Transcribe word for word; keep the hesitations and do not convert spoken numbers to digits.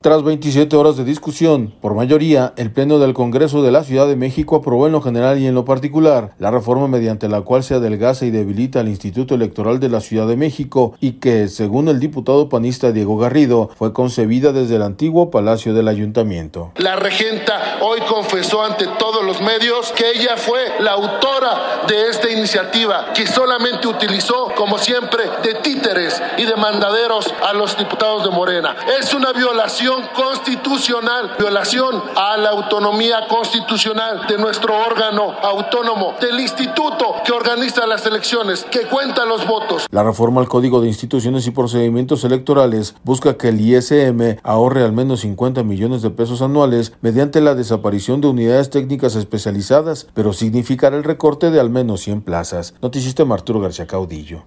Tras veintisiete horas de discusión, por mayoría, el Pleno del Congreso de la Ciudad de México aprobó en lo general y en lo particular la reforma mediante la cual se adelgaza y debilita el Instituto Electoral de la Ciudad de México y que, según el diputado panista Diego Garrido, fue concebida desde el antiguo Palacio del Ayuntamiento. La regenta hoy confesó ante todos los medios que ella fue la autora de esta iniciativa, que solamente utilizó, como siempre, de títeres y de mandaderos a los diputados de Morena. Es una violación constitucional, violación a la autonomía constitucional de nuestro órgano autónomo, del instituto que organiza las elecciones, que cuenta los votos. La reforma al Código de Instituciones y Procedimientos Electorales busca que el I S M ahorre al menos cincuenta millones de pesos anuales mediante la desaparición de unidades técnicas especializadas, pero significará el recorte de al menos cien plazas. Noticista Arturo García Caudillo.